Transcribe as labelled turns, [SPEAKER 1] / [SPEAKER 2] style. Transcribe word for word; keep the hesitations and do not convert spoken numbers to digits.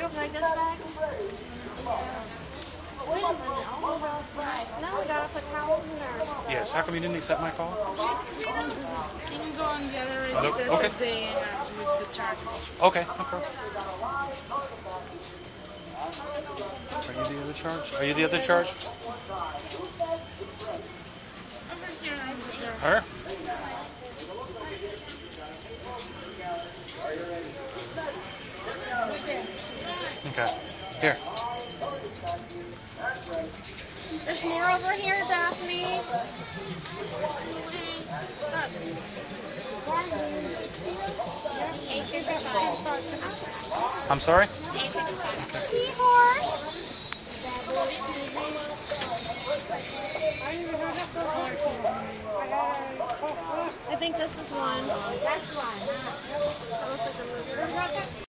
[SPEAKER 1] Like this bag? Wait a minute. Now we gotta put towels in there.
[SPEAKER 2] Yes. How come you didn't accept my call?
[SPEAKER 3] Can you go on the other
[SPEAKER 2] Other-
[SPEAKER 3] register
[SPEAKER 2] okay.
[SPEAKER 3] because they uh, with the charges?
[SPEAKER 2] Okay. No problem. Are you the other charge? Are you the other charge?
[SPEAKER 3] Over here, over here.
[SPEAKER 2] Her? Okay. Here.
[SPEAKER 1] There's more over here, Daphne. eight fifty-five.
[SPEAKER 2] I'm sorry?
[SPEAKER 1] Seahorse. I think this is one. That's one. That looks like a movie.